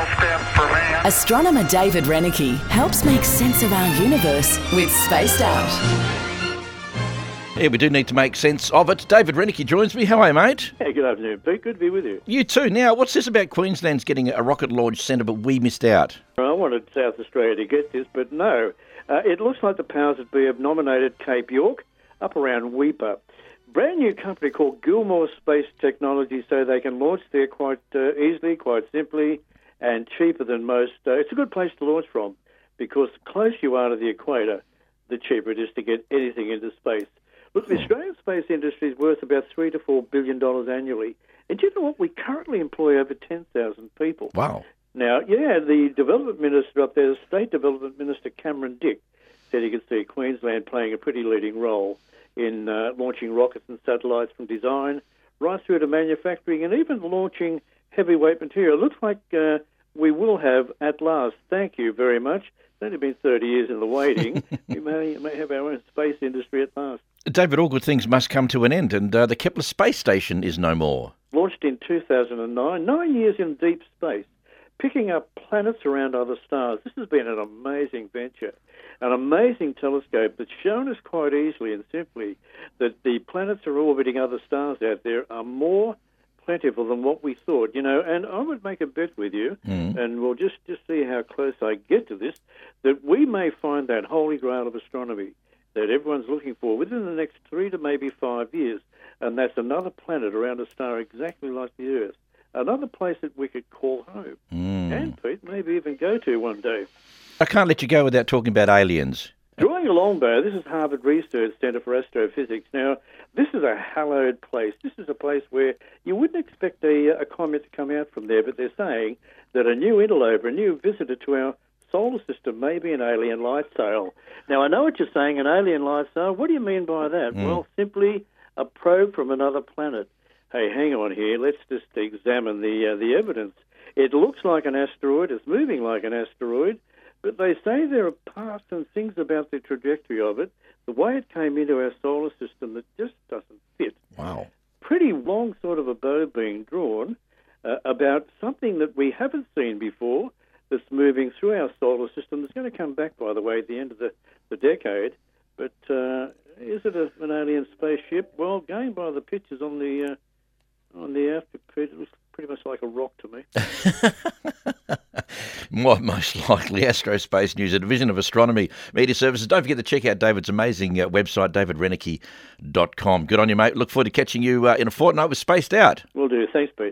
small step for man. Astronomer David Renicky helps make sense of our universe with Spaced Out. Yeah, we do need to make sense of it. David Renicky joins me. How are you, mate? Hey, good afternoon, Pete. Good to be with you. You too. Now, what's this about Queensland's getting a rocket launch centre, but we missed out? I wanted South Australia to get this, but no. It looks like the powers that be have nominated Cape York up around Weipa. Brand new company called Gilmore Space Technology, so they can launch there quite easily, quite simply, and cheaper than most. It's a good place to launch from because the closer you are to the equator, the cheaper it is to get anything into space. Look, the Australian space industry is worth about $3 to $4 billion annually. And do you know what? We currently employ over 10,000 people. Wow. Now, the development minister up there, the State Development Minister Cameron Dick, said he could see Queensland playing a pretty leading role in launching rockets and satellites from design right through to manufacturing and even launching heavyweight material. It looks like we will have at last. Thank you very much. It's only been 30 years in the waiting. We may have our own space industry at last. David, all good things must come to an end, and the Kepler Space Station is no more. Launched in 2009, 9 years in deep space, picking up planets around other stars. This has been an amazing venture, an amazing telescope that's shown us quite easily and simply that the planets are orbiting other stars out there are more plentiful than what we thought, and I would make a bet with you, and we'll just see how close I get to this, that we may find that holy grail of astronomy that everyone's looking for within the next 3 to maybe 5 years, and that's another planet around a star exactly like the Earth, another place that we could call home, and, Pete, maybe even go to one day. I can't let you go without talking about aliens. Drawing a long bow, this is Harvard Research Center for Astrophysics. Now, this is a hallowed place. This is a place where you wouldn't expect a comet to come out from there, but they're saying that a new interloper, a new visitor to our solar system may be an alien light sail. Now, I know what you're saying, an alien light sail. What do you mean by that? Well, simply a probe from another planet. Hey, hang on here. Let's just examine the evidence. It looks like an asteroid. It's moving like an asteroid. But they say there are parts and things about the trajectory of it, the way it came into our solar system, that just doesn't fit. Wow. Pretty long sort of a bow being drawn about something that we haven't seen before that's moving through our solar system. That's going to come back, by the way, at the end of the decade. But is it an alien spaceship? Well, going by the pictures on the afterpit, it looks pretty much like a rock to me. Most likely. Astrospace News, a division of Astronomy Media Services. Don't forget to check out David's amazing website, davidrenicky.com. Good on you, mate. Look forward to catching you in a fortnight with Spaced Out. Will do. Thanks, Pete.